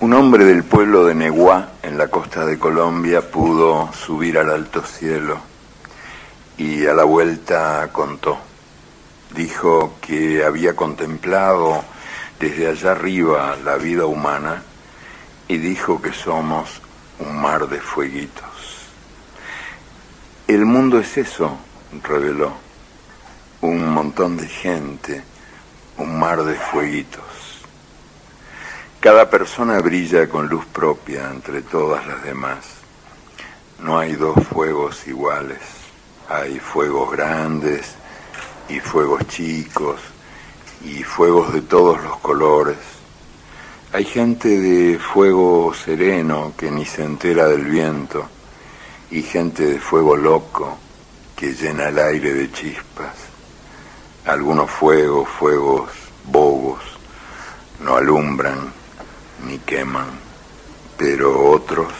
Un hombre del pueblo de Neguá, en la costa de Colombia, pudo subir al alto cielo y a la vuelta contó. Dijo que había contemplado desde allá arriba la vida humana y dijo que somos un mar de fueguitos. El mundo es eso, reveló, un montón de gente, un mar de fueguitos. Cada persona brilla con luz propia entre todas las demás. No hay dos fuegos iguales. Hay fuegos grandes y fuegos chicos y fuegos de todos los colores. Hay gente de fuego sereno que ni se entera del viento y gente de fuego loco que llena el aire de chispas. Algunos fuegos bobos, no alumbran ni queman, pero otros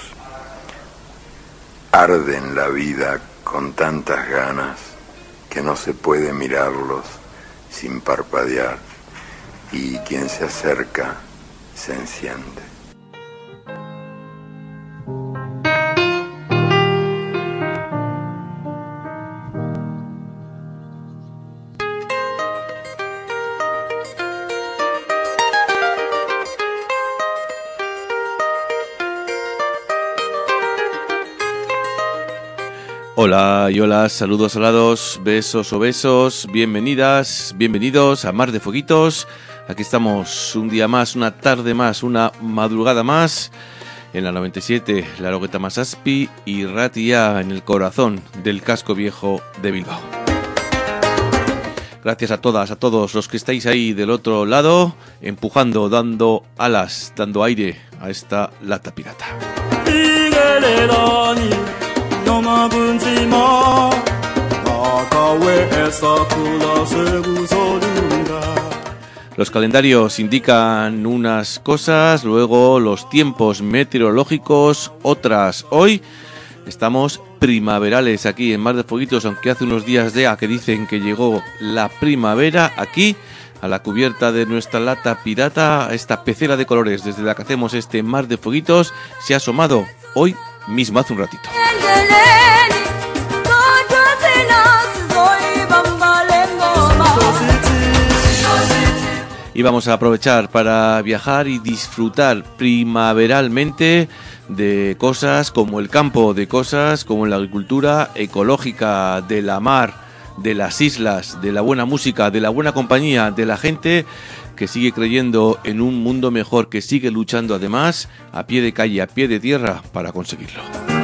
arden la vida con tantas ganas que no se puede mirarlos sin parpadear, y quien se acerca se enciende. Hola y hola, saludos alados, besos o besos, bienvenidas, bienvenidos a Mar de Fueguitos. Aquí estamos un día más, una tarde más, una madrugada más en la 97, la Logueta Masaspi y Ratia, en el corazón del casco viejo de Bilbao. Gracias a todas, a todos los que estáis ahí del otro lado, empujando, dando alas, dando aire a esta lata pirata. Los calendarios indican unas cosas, luego los tiempos meteorológicos otras. Hoy estamos primaverales aquí en Mar de Fueguitos, aunque hace unos días que dicen que llegó la primavera aquí a la cubierta de nuestra lata pirata, esta pecera de colores desde la que hacemos este Mar de Fueguitos, se ha asomado hoy mismo hace un ratito. Y vamos a aprovechar para viajar y disfrutar primaveralmente de cosas como el campo, de cosas como la agricultura ecológica, de la mar, de las islas, de la buena música, de la buena compañía, de la gente que sigue creyendo en un mundo mejor, que sigue luchando además a pie de calle, a pie de tierra para conseguirlo.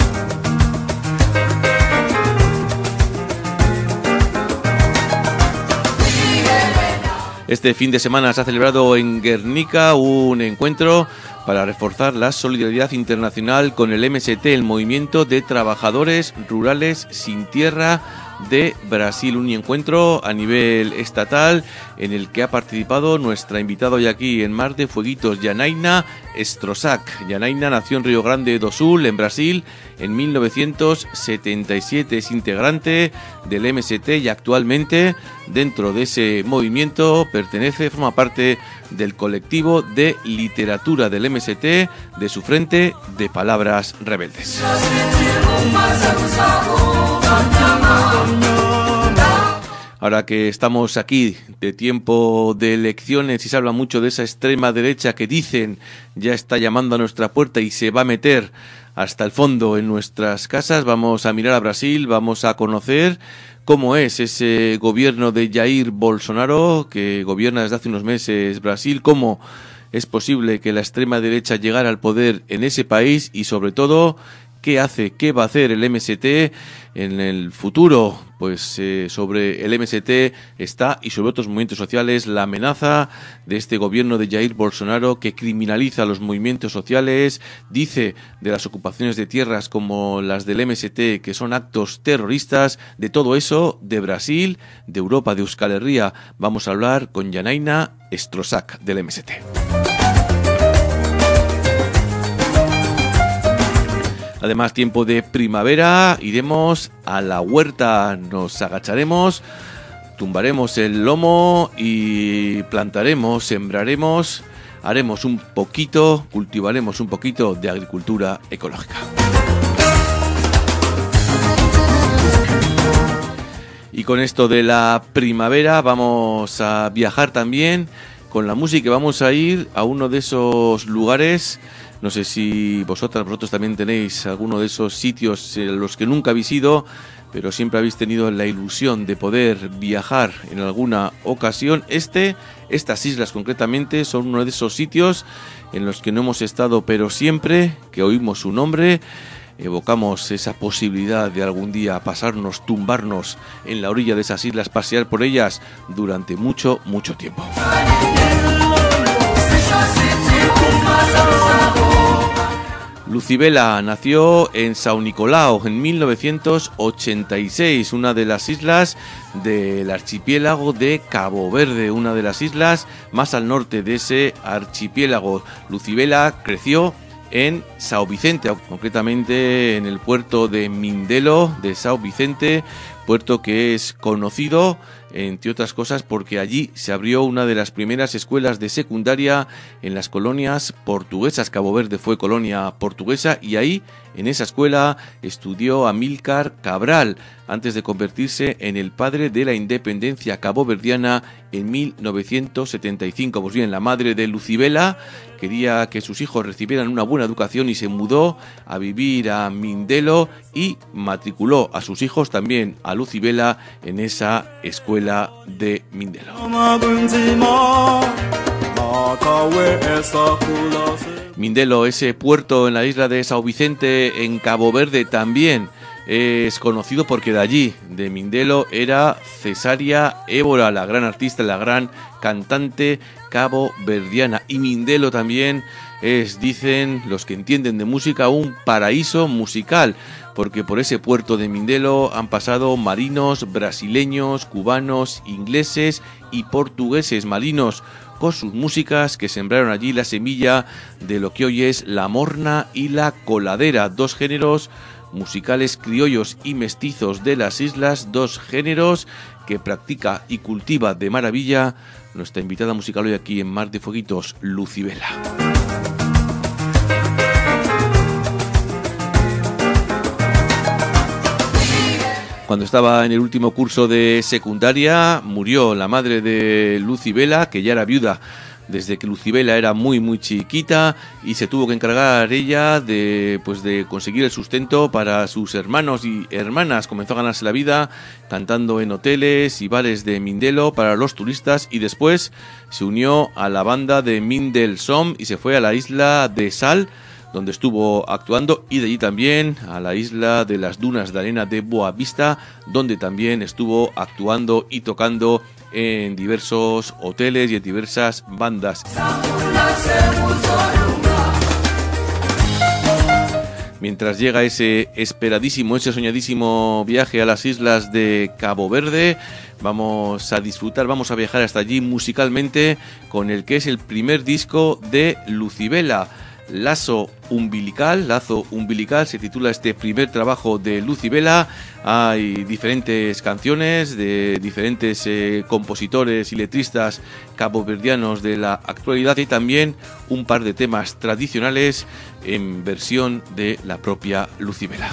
Este fin de semana se ha celebrado en Guernica un encuentro para reforzar la solidaridad internacional con el MST, el Movimiento de Trabajadores Rurales Sin Tierra de Brasil, un encuentro a nivel estatal en el que ha participado nuestra invitada hoy aquí en Mar de Fueguitos, Janaína Strosak. Janaína nació en Río Grande do Sul, en Brasil, en 1977. Es integrante del MST y actualmente dentro de ese movimiento forma parte del colectivo de literatura del MST, de su Frente de Palabras Rebeldes. Ahora que estamos aquí de tiempo de elecciones y se habla mucho de esa extrema derecha que dicen ya está llamando a nuestra puerta y se va a meter hasta el fondo en nuestras casas, vamos a mirar a Brasil, vamos a conocer cómo es ese gobierno de Jair Bolsonaro que gobierna desde hace unos meses Brasil, cómo es posible que la extrema derecha llegara al poder en ese país y sobre todo qué va a hacer el MST en el futuro. Pues sobre el MST está, y sobre otros movimientos sociales, la amenaza de este gobierno de Jair Bolsonaro que criminaliza los movimientos sociales, dice de las ocupaciones de tierras como las del MST que son actos terroristas. De todo eso, de Brasil, de Europa, de Euskal Herria, vamos a hablar con Janaína Strosak del MST. Además, tiempo de primavera, iremos a la huerta, nos agacharemos, tumbaremos el lomo y plantaremos, sembraremos haremos un poquito, cultivaremos un poquito de agricultura ecológica. Y con esto de la primavera vamos a viajar también con la música. Vamos a ir a uno de esos lugares. No sé si vosotros también tenéis alguno de esos sitios en los que nunca habéis ido, pero siempre habéis tenido la ilusión de poder viajar en alguna ocasión. Estas islas concretamente son uno de esos sitios en los que no hemos estado, pero siempre que oímos su nombre evocamos esa posibilidad de algún día pasarnos, tumbarnos en la orilla de esas islas, pasear por ellas durante mucho, mucho tiempo. Lucibela nació en São Nicolau en 1986, una de las islas del archipiélago de Cabo Verde, una de las islas más al norte de ese archipiélago. Lucibela creció en São Vicente, concretamente en el puerto de Mindelo de São Vicente, puerto que es conocido, entre otras cosas, porque allí se abrió una de las primeras escuelas de secundaria en las colonias portuguesas. Cabo Verde fue colonia portuguesa y ahí, en esa escuela, estudió Amílcar Cabral, antes de convertirse en el padre de la independencia caboverdiana en 1975. Pues bien, la madre de Lucibela quería que sus hijos recibieran una buena educación y se mudó a vivir a Mindelo y matriculó a sus hijos, también a Lucibela, en esa escuela de Mindelo. Mindelo, ese puerto en la isla de São Vicente, en Cabo Verde, también es conocido porque de allí, de Mindelo, era Cesária Évora, la gran artista, la gran cantante caboverdiana. Y Mindelo también es, dicen los que entienden de música, un paraíso musical, porque por ese puerto de Mindelo han pasado marinos brasileños, cubanos, ingleses y portugueses, marinos con sus músicas que sembraron allí la semilla de lo que hoy es la morna y la coladera, dos géneros musicales criollos y mestizos de las islas, dos géneros que practica y cultiva de maravilla nuestra invitada musical hoy aquí en Mar de Fueguitos, Lucibela. Cuando estaba en el último curso de secundaria murió la madre de Lucibela, que ya era viuda desde que Lucibela era muy muy chiquita, y se tuvo que encargar ella de conseguir el sustento para sus hermanos y hermanas. Comenzó a ganarse la vida cantando en hoteles y bares de Mindelo para los turistas, y después se unió a la banda de Mindelsom y se fue a la isla de Sal, donde estuvo actuando, y de allí también a la isla de las dunas de arena de Boa Vista, donde también estuvo actuando y tocando en diversos hoteles y en diversas bandas. Mientras llega ese esperadísimo, ese soñadísimo viaje a las islas de Cabo Verde, vamos a disfrutar, vamos a viajar hasta allí musicalmente con el que es el primer disco de Lucibela, Lazo Umbilical, se titula este primer trabajo de Lucibela. Hay diferentes canciones de diferentes compositores y letristas caboverdianos de la actualidad, y también un par de temas tradicionales en versión de la propia Lucibela.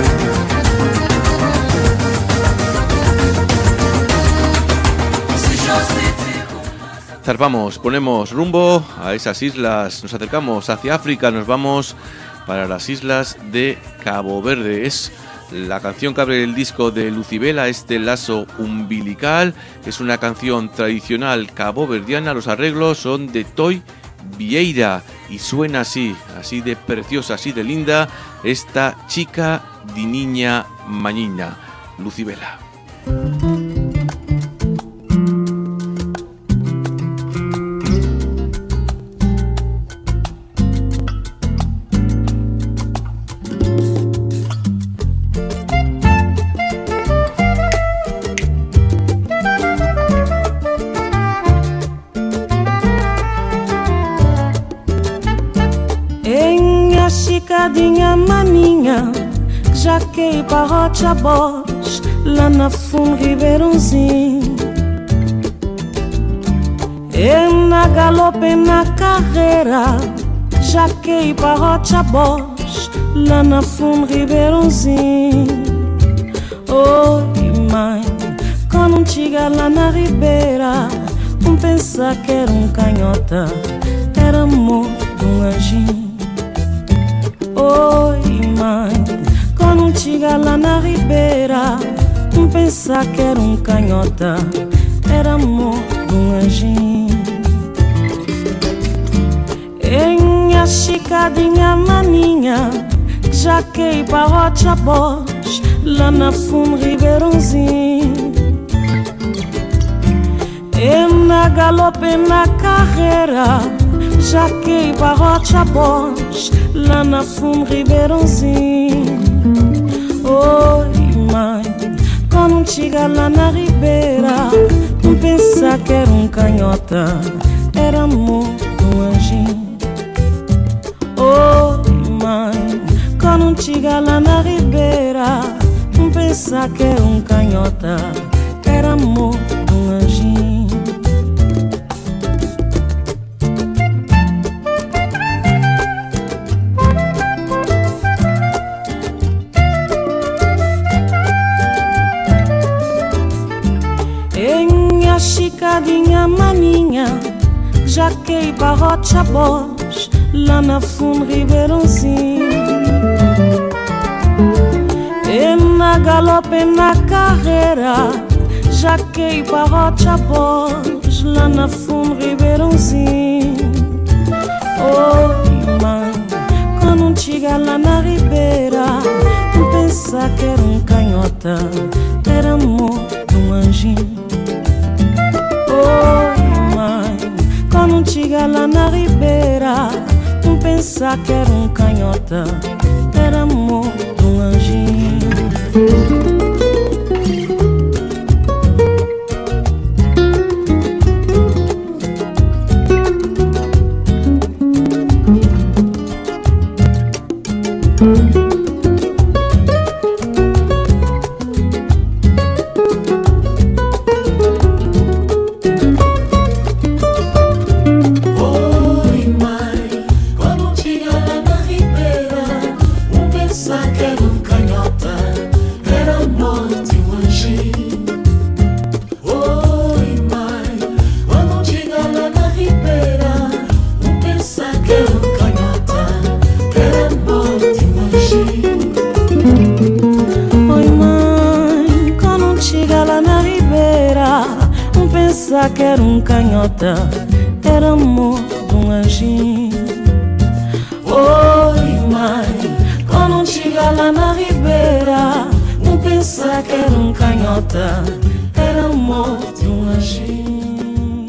Zarpamos, ponemos rumbo a esas islas, nos acercamos hacia África, nos vamos para las islas de Cabo Verde. Es la canción que abre el disco de Lucibela, este Lazo Umbilical. Es una canción tradicional caboverdiana, los arreglos son de Toy Vieira y suena así de preciosa, así de linda, esta chica di niña mañina, Lucibela. Chicadinha maninha, já que parrote a bosch, lá na fundo Ribeirãozinho. Eu na galope na carreira, jaquei para Rocha Bosch, lá na fundo Ribeirãozinho. Oi mãe, quando chega lá na ribeira, pensar que era canhota, era amor de anjinho. Oi mãe, quando chega lá na ribeira, pensar que era canhota, era amor de anjinho. Em a chicadinha maninha, jaquei para Rocha Bosch, lá na fundo Ribeirãozinho. Eu na galope na carreira, jaquei para Rocha Bosch, lá na fundo Ribeirãozinho. Oi mãe, quando chega lá na ribeira, pensar que era canhota, era amor do anjinho. Oi mãe, quando chega lá na ribeira, pensar que era canhota, era amor do anjinho. Em a chicadinha maninha, jaquei para Rocha Bosch, lá na fundo Ribeirãozinho. Eu na galope na carreira, jaquei para Rocha Bosch, lá na fundo Ribeirãozinho. Oi mãe, quando chega lá na ribeira, pensar que era canhota, era amor do anjinho. Oi mãe, quando chega lá na ribeira, pensar que era canhota, era amor do anjinho. Que era canhota, era amor de anjinho. Oi mãe, quando chega lá na ribeira, pensar que era canhota, era amor de anjinho.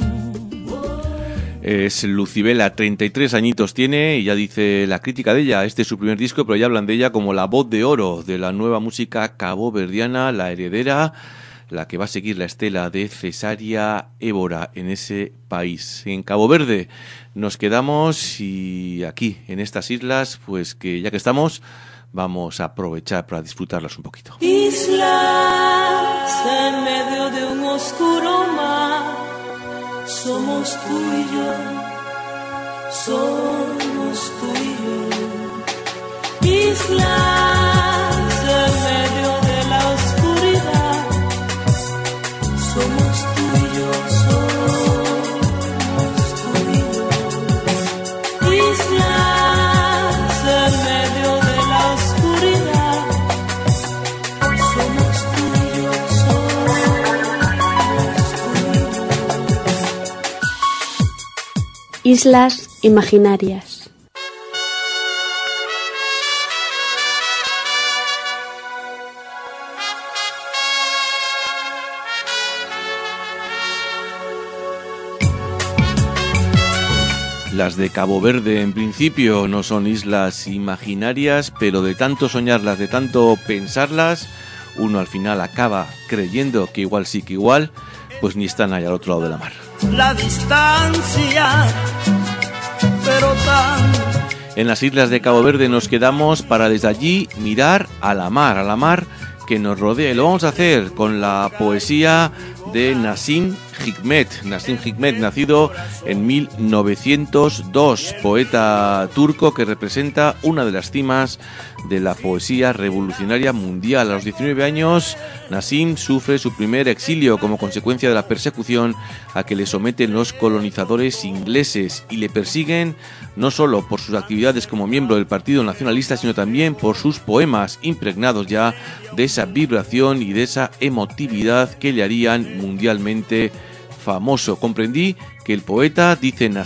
Es Lucibela, 33 añitos tiene y ya dice la crítica de ella. Este es su primer disco, pero ya hablan de ella como la voz de oro de la nueva música caboverdiana, la heredera, la que va a seguir la estela de Cesária Évora en ese país. En Cabo Verde nos quedamos y aquí, en estas islas, pues que ya que estamos, vamos a aprovechar para disfrutarlas un poquito. Islas en medio de un oscuro mar, somos tú y yo, somos tú y yo. Islas en medio de la oscuridad, somos tú y yo, somos tú y yo. Islas en medio de la oscuridad, somos tú y yo, somos tú y yo. Islas imaginarias. Las de Cabo Verde, en principio, no son islas imaginarias, pero de tanto soñarlas, de tanto pensarlas, uno al final acaba creyendo que igual sí que igual, pues ni están allá al otro lado de la mar. La distancia, pero tan... En las islas de Cabo Verde nos quedamos para desde allí mirar a la mar que nos rodea. Y lo vamos a hacer con la poesía de Nassim Hikmet. Nasim Hikmet, nacido en 1902, poeta turco que representa una de las cimas de la poesía revolucionaria mundial. A los 19 años, Nasim sufre su primer exilio como consecuencia de la persecución a que le someten los colonizadores ingleses, y le persiguen no solo por sus actividades como miembro del Partido Nacionalista, sino también por sus poemas, impregnados ya de esa vibración y de esa emotividad que le harían mundialmente famoso. Comprendí que el poeta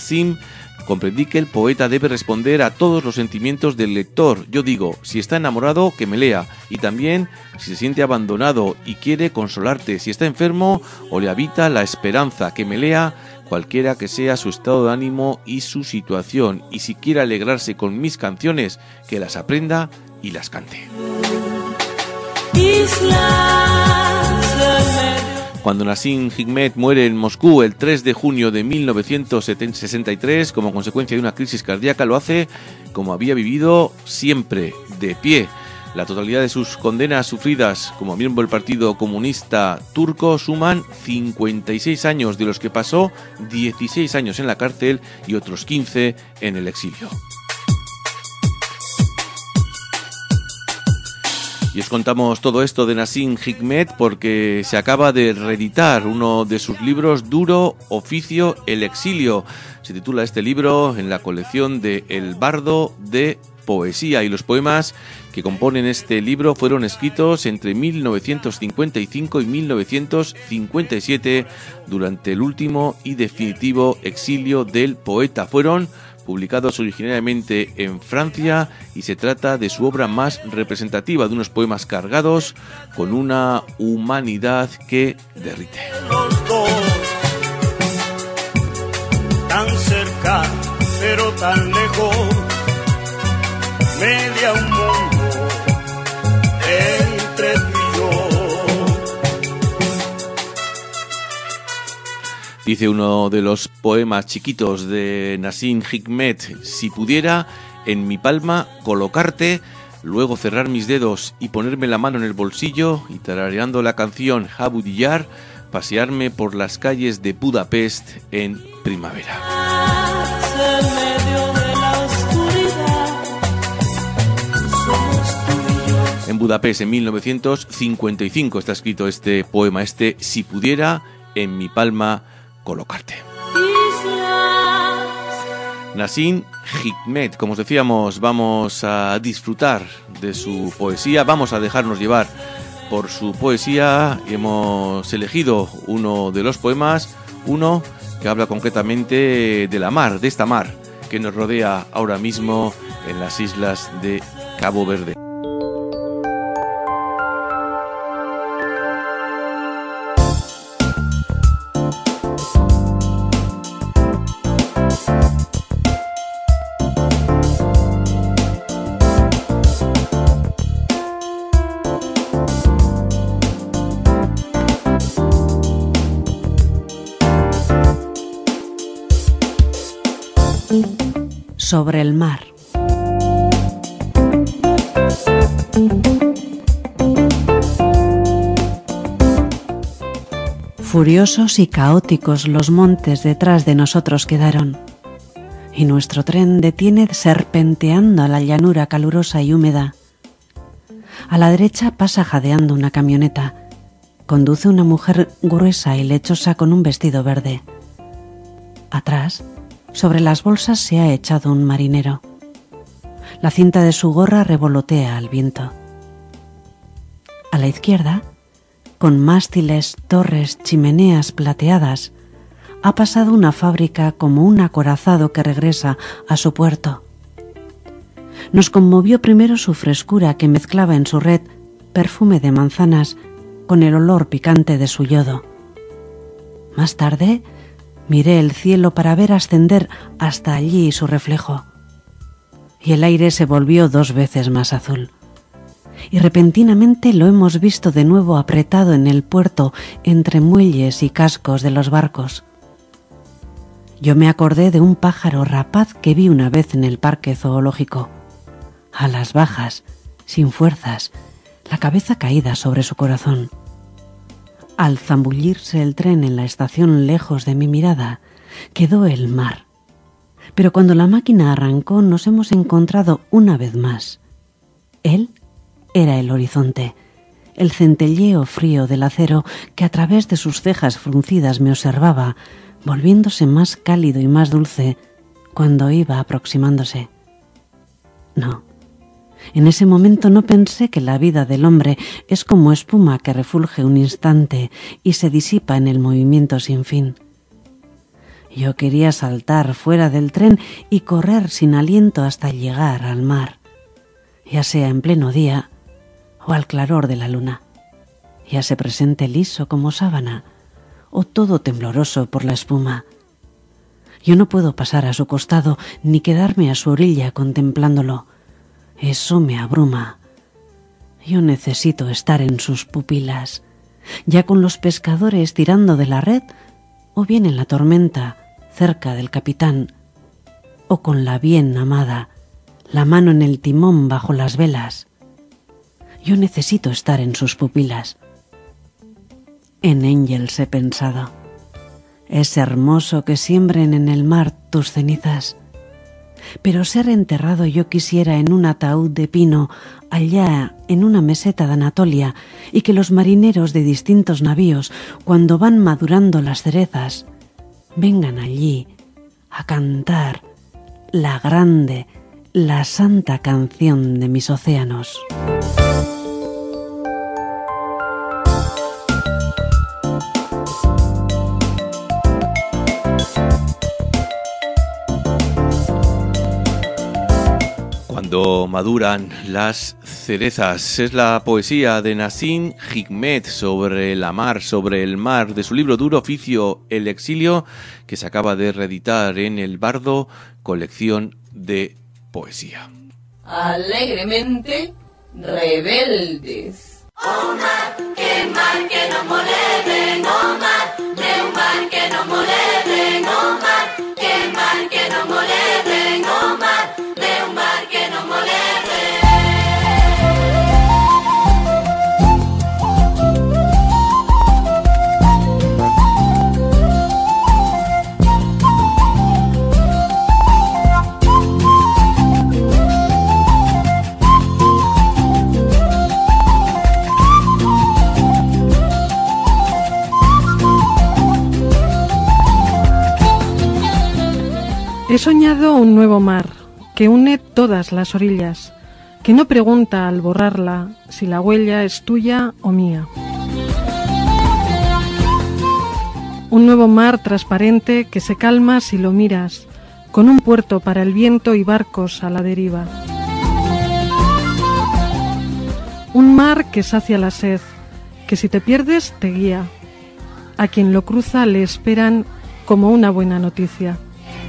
debe responder a todos los sentimientos del lector. Yo digo, si está enamorado, que me lea, y también si se siente abandonado y quiere consolarte, si está enfermo o le habita la esperanza, que me lea, cualquiera que sea su estado de ánimo y su situación, y si quiere alegrarse con mis canciones, que las aprenda y las cante. Cuando Nasim Hikmet muere en Moscú el 3 de junio de 1963 como consecuencia de una crisis cardíaca, lo hace como había vivido siempre, de pie. La totalidad de sus condenas sufridas como miembro del Partido Comunista Turco suman 56 años, de los que pasó 16 años en la cárcel y otros 15 en el exilio. Y os contamos todo esto de Nasim Hikmet porque se acaba de reeditar uno de sus libros, Duro Oficio, el exilio. Se titula este libro en la colección de El Bardo de Poesía, y los poemas que componen este libro fueron escritos entre 1955 y 1957 durante el último y definitivo exilio del poeta. Fueron publicados originariamente en Francia y se trata de su obra más representativa, de unos poemas cargados con una humanidad que derrite. Tan cerca, pero tan lejos, media un mundo entre tú y yo. Dice uno de los poemas chiquitos de Nasim Hikmet: si pudiera en mi palma colocarte, luego cerrar mis dedos y ponerme la mano en el bolsillo y, tarareando la canción Habu Diyar, pasearme por las calles de Budapest en primavera. En Budapest, en 1955, está escrito este poema, si pudiera en mi palma colocarte. Nasim Hikmet, como os decíamos, vamos a disfrutar de su poesía, vamos a dejarnos llevar por su poesía, y hemos elegido uno de los poemas, uno que habla concretamente de la mar, de esta mar que nos rodea ahora mismo en las islas de Cabo Verde. Sobre el mar. Furiosos y caóticos los montes detrás de nosotros quedaron, y nuestro tren detiene serpenteando a la llanura calurosa y húmeda. A la derecha pasa jadeando una camioneta. Conduce una mujer gruesa y lechosa con un vestido verde. Atrás, sobre las bolsas, se ha echado un marinero. La cinta de su gorra revolotea al viento. A la izquierda, con mástiles, torres, chimeneas plateadas, ha pasado una fábrica como un acorazado que regresa a su puerto. Nos conmovió primero su frescura, que mezclaba en su red perfume de manzanas con el olor picante de su yodo. Más tarde, miré el cielo para ver ascender hasta allí su reflejo, y el aire se volvió 2 veces más azul. Y repentinamente lo hemos visto de nuevo apretado en el puerto entre muelles y cascos de los barcos. Yo me acordé de un pájaro rapaz que vi una vez en el parque zoológico, alas bajas, sin fuerzas, la cabeza caída sobre su corazón. Al zambullirse el tren en la estación lejos de mi mirada, quedó el mar. Pero cuando la máquina arrancó nos hemos encontrado una vez más. Él era el horizonte, el centelleo frío del acero que a través de sus cejas fruncidas me observaba, volviéndose más cálido y más dulce cuando iba aproximándose. No, en ese momento no pensé que la vida del hombre es como espuma que refulge un instante y se disipa en el movimiento sin fin. Yo quería saltar fuera del tren y correr sin aliento hasta llegar al mar, ya sea en pleno día o al claror de la luna, ya se presente liso como sábana o todo tembloroso por la espuma. Yo no puedo pasar a su costado ni quedarme a su orilla contemplándolo. Eso me abruma. Yo necesito estar en sus pupilas, ya con los pescadores tirando de la red, o bien en la tormenta, cerca del capitán, o con la bien amada, la mano en el timón bajo las velas. Yo necesito estar en sus pupilas. En Engels he pensado. Es hermoso que siembren en el mar tus cenizas, pero ser enterrado yo quisiera en un ataúd de pino allá en una meseta de Anatolia, y que los marineros de distintos navíos, cuando van madurando las cerezas, vengan allí a cantar la grande, la santa canción de mis océanos. Cuando maduran las cerezas es la poesía de Nassim Hikmet sobre la mar, sobre el mar, de su libro Duro Oficio, El Exilio, que se acaba de reeditar en El Bardo, colección de poesía. Alegremente rebeldes. Oh mar que no moleden, oh mar, de un mar que no moleden, oh mar que no moleden, oh mar, de un mar que no moleden. He soñado un nuevo mar que une todas las orillas, que no pregunta al borrarla si la huella es tuya o mía. Un nuevo mar transparente que se calma si lo miras, con un puerto para el viento y barcos a la deriva. Un mar que sacia la sed, que si te pierdes te guía. A quien lo cruza le esperan como una buena noticia.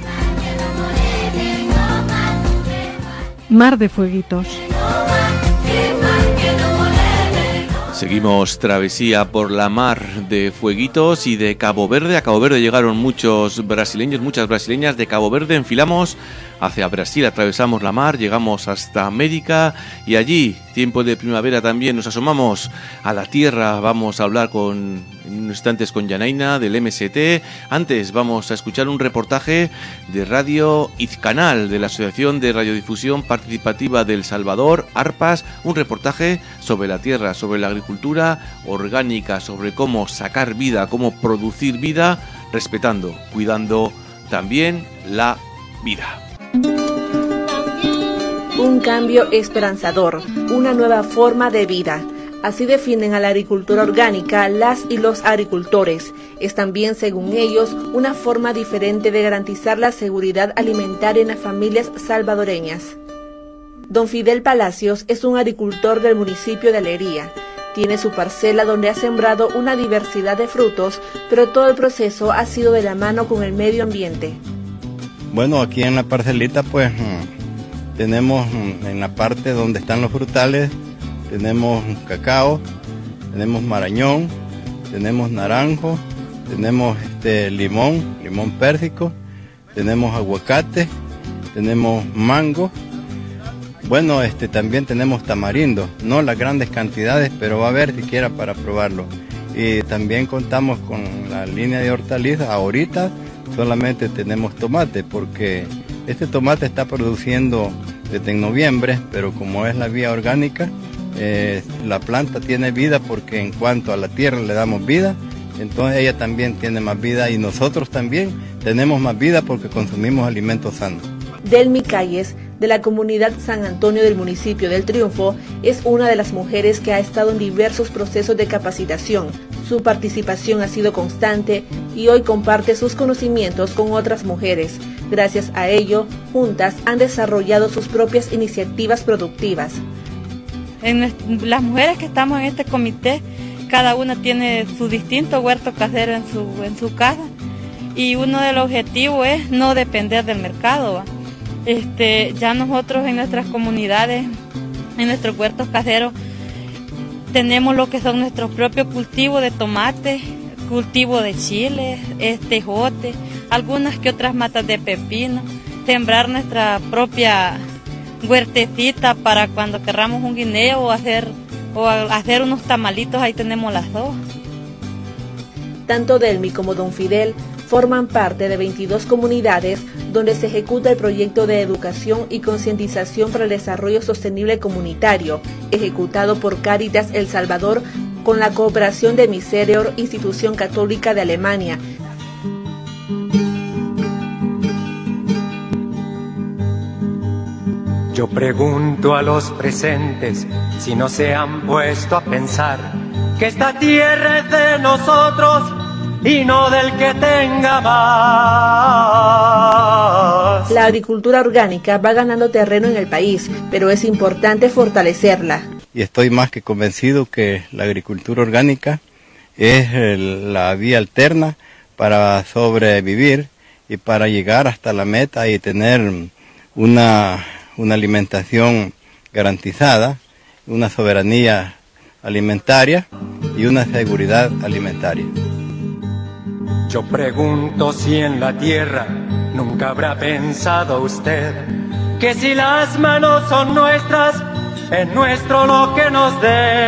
Mar de fueguitos. Seguimos travesía por la mar de fueguitos y de Cabo Verde. A Cabo Verde llegaron muchos brasileños, muchas brasileñas. De Cabo Verde enfilamos hacia Brasil, atravesamos la mar, llegamos hasta América y allí, tiempo de primavera también, nos asomamos a la tierra. Vamos a hablar en unos instantes con Yanaina del MST. Antes vamos a escuchar un reportaje de Radio Izcanal, de la Asociación de Radiodifusión Participativa del Salvador, ARPAS, un reportaje sobre la tierra, sobre la agricultura orgánica, sobre cómo sacar vida, cómo producir vida, respetando, cuidando también la vida. Un cambio esperanzador, una nueva forma de vida. Así definen a la agricultura orgánica las y los agricultores. Es también, según ellos, una forma diferente de garantizar la seguridad alimentaria en las familias salvadoreñas. Don Fidel Palacios es un agricultor del municipio de Alegría. Tiene su parcela donde ha sembrado una diversidad de frutos, pero todo el proceso ha sido de la mano con el medio ambiente. Bueno, aquí en la parcelita pues tenemos en la parte donde están los frutales, tenemos cacao, tenemos marañón, tenemos naranjo, tenemos limón pérsico, tenemos aguacate, tenemos mango. Bueno, también tenemos tamarindo, no las grandes cantidades, pero va a haber siquiera para probarlo. y también contamos con la línea de hortalizas. Ahorita solamente tenemos tomate porque este tomate está produciendo desde noviembre, pero como es la vía orgánica, la planta tiene vida porque en cuanto a la tierra le damos vida, entonces ella también tiene más vida y nosotros también tenemos más vida porque consumimos alimentos sanos. Delmi Calles, de la comunidad San Antonio del municipio del Triunfo, es una de las mujeres que ha estado en diversos procesos de capacitación. Su participación ha sido constante y hoy comparte sus conocimientos con otras mujeres. Gracias a ello, juntas han desarrollado sus propias iniciativas productivas. Las mujeres que estamos en este comité, cada una tiene su distinto huerto casero en su casa, y uno de los objetivos es no depender del mercado. Ya nosotros en nuestras comunidades, en nuestros huertos caseros, tenemos lo que son nuestros propios cultivos de tomate, cultivo de chile, ejote, algunas que otras matas de pepino, sembrar nuestra propia huertecita para cuando querramos un guineo o hacer unos tamalitos, ahí tenemos las dos. Tanto Delmi como Don Fidel forman parte de 22 comunidades donde se ejecuta el proyecto de educación y concientización para el desarrollo sostenible comunitario, ejecutado por Cáritas El Salvador con la cooperación de Miserior, institución católica de Alemania. Yo pregunto a los presentes si no se han puesto a pensar que esta tierra es de nosotros y no del que tenga más. La agricultura orgánica va ganando terreno en el país, pero es importante fortalecerla. Y estoy más que convencido que la agricultura orgánica es la vía alterna para sobrevivir y para llegar hasta la meta y tener una alimentación garantizada, una soberanía alimentaria y una seguridad alimentaria. Yo pregunto si en la tierra nunca habrá pensado usted que si las manos son nuestras, es nuestro lo que nos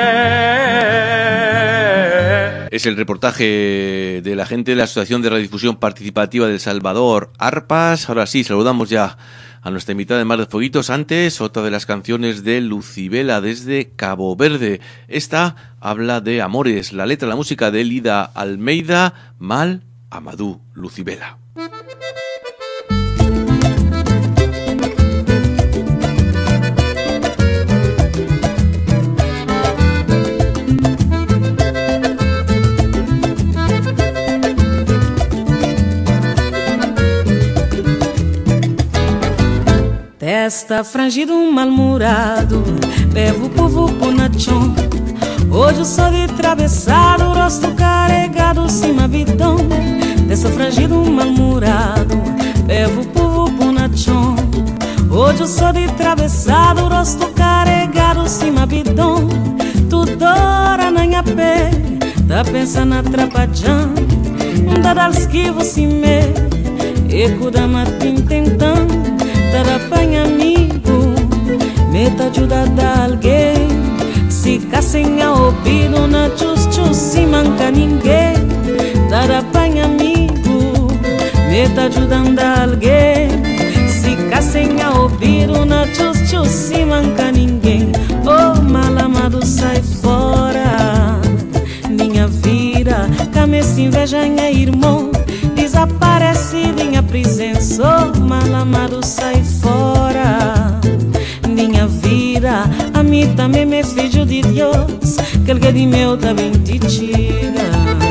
dé. Es el reportaje de la gente de la Asociación de Radiodifusión Participativa de El Salvador, ARPAS. Ahora sí, saludamos ya a nuestra invitada de Mar de Fueguitos. Antes, otra de las canciones de Lucibela desde Cabo Verde. Esta habla de amores. La letra, la música de Lida Almeida, Mal Amadou, Lucibela. Testa frangido, mal-humorado, bevo povo bonachão. Hoje eu sou de travessado, rosto carregado, cima bidão. Testa frangido, mal-humorado, bevo povo bonachão. Hoje eu sou de travessado, rosto carregado, cima bidão. Tudo hora na minha pé, tá pensando atrapalhando. Dá esquivo se me, eco da matin tentando. Apanha amigo, meta ajuda da alguém. Se cassem a ouvido na tchus-tchus, se manca ninguém. Apanha amigo, meta ajudando a alguém. Se cassem a ouvido na tchus-tchus, se manca ninguém. Oh, mal amado, sai fora minha vida, camisa inveja é irmão. Desaparece minha presença, oh, mal amado, sai fora minha vida. A mim também me filho de Deus, que alguém de meu também te tira.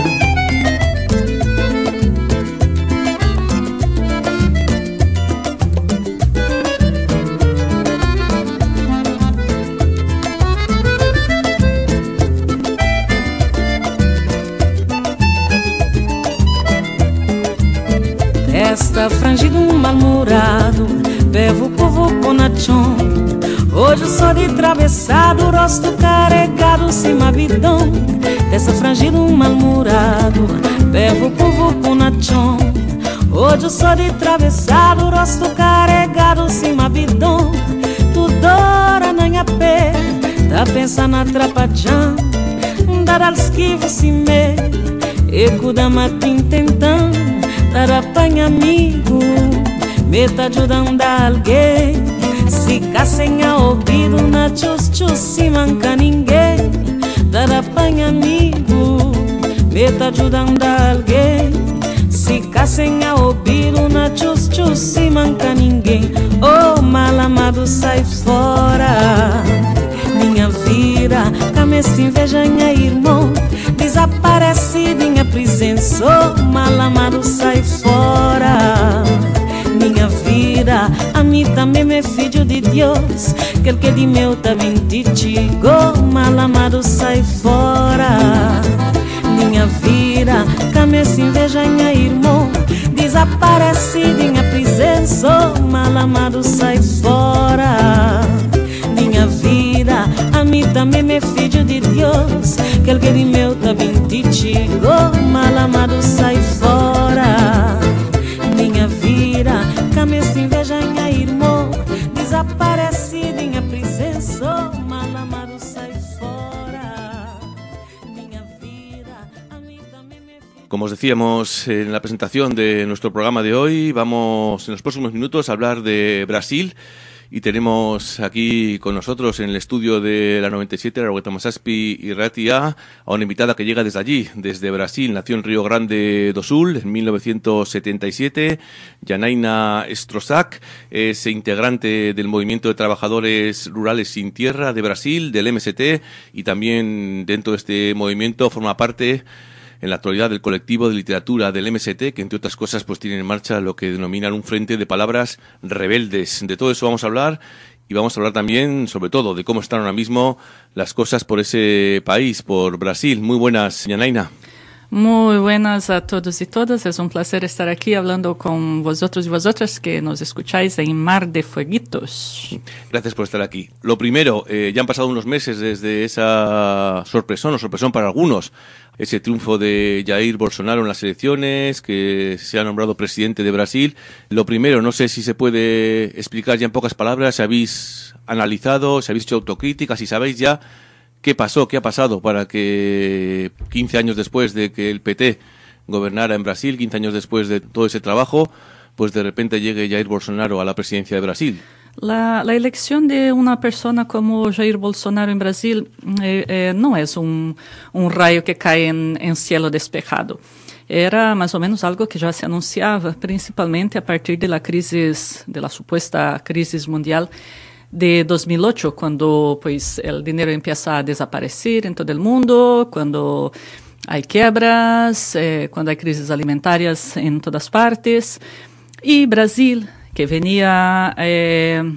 Testa frangido, mal-humorado, bevo povo bonachão. Hoje eu sou de travessado, rosto carregado, cima bidão. Testa frangido, mal-humorado, bevo povo bonachão. Hoje eu sou de travessado, rosto carregado, cima bidão. Tudo hora na minha pé, tá pensando atrapalhando. Dá para os que você me eco da matin tentando dar apanha amigo me tá ajudando alguém se sem a ouvido na chus se manca ninguém dar apanha amigo me tá ajudando alguém se sem a ouvido na chus se manca ninguém oh mal amado sai fora minha vida camesta inveja minha irmão desaparece minha presença oh mal amado sai fora minha vida a mim também me filho de Deus aquele que de meu também te digo mal amado sai fora minha vida camesta inveja minha irmão desaparece minha presença oh mal amado sai fora minha vida a mim também me filho de Deus aquele que de meu também te digo mal amado sai fora minha vida camesta inveja minha irmão desaparece minha presença oh mal amado sai fora minha vida a mim também me filho. Como os decíamos en la presentación de nuestro programa de hoy, vamos en los próximos minutos a hablar de Brasil. Y tenemos aquí con nosotros en el estudio de la 97, la Huetamasaspi y Ratia, a una invitada que llega desde allí, desde Brasil. Nació en Río Grande do Sul en 1977. Janaína Strosak es integrante del Movimiento de Trabajadores Rurales Sin Tierra de Brasil, del MST, y también dentro de este movimiento forma parte en la actualidad del colectivo de literatura del MST, que entre otras cosas pues tiene en marcha lo que denominan un frente de palabras rebeldes. De todo eso vamos a hablar, y vamos a hablar también, sobre todo, de cómo están ahora mismo las cosas por ese país, por Brasil. Muy buenas, Janaína. Muy buenas a todos y todas. Es un placer estar aquí hablando con vosotros y vosotras que nos escucháis en Mar de Fueguitos. Gracias por estar aquí. Lo primero, ya han pasado unos meses desde esa sorpresón para algunos, ese triunfo de Jair Bolsonaro en las elecciones, que se ha nombrado presidente de Brasil. Lo primero, no sé si se puede explicar ya en pocas palabras, si habéis analizado, si habéis hecho autocrítica, si sabéis ya ¿qué pasó? ¿Qué ha pasado para que 15 años después de que el PT gobernara en Brasil, 15 años después de todo ese trabajo, pues de repente llegue Jair Bolsonaro a la presidencia de Brasil? La elección de una persona como Jair Bolsonaro en Brasil no es un rayo que cae en cielo despejado. Era más o menos algo que ya se anunciaba, principalmente a partir de la supuesta crisis mundial de 2008, cuando pues el dinero empieza a desaparecer en todo el mundo, cuando hay quiebras, cuando hay crisis alimentarias en todas partes. Y Brasil, que venía en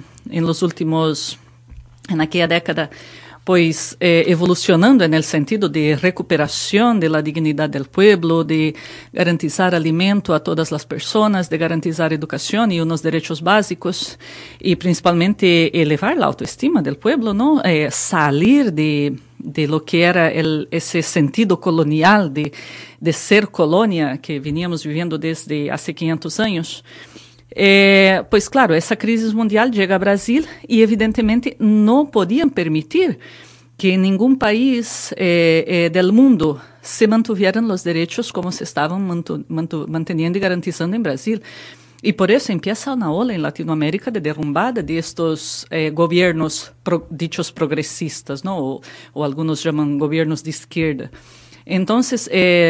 aquella década, pues evolucionando en el sentido de recuperación de la dignidad del pueblo, de garantizar alimento a todas las personas, de garantizar educación y unos derechos básicos, y principalmente elevar la autoestima del pueblo, ¿no? Salir de lo que era ese sentido colonial de ser colonia que veníamos viviendo desde hace 500 años. Pues claro, esa crisis mundial llega a Brasil y evidentemente no podían permitir que en ningún país del mundo se mantuvieran los derechos como se estaban manteniendo y garantizando en Brasil. Y por eso empieza una ola en Latinoamérica de derrumbada de estos gobiernos dichos progresistas, ¿no? O algunos llaman gobiernos de izquierda. Entonces,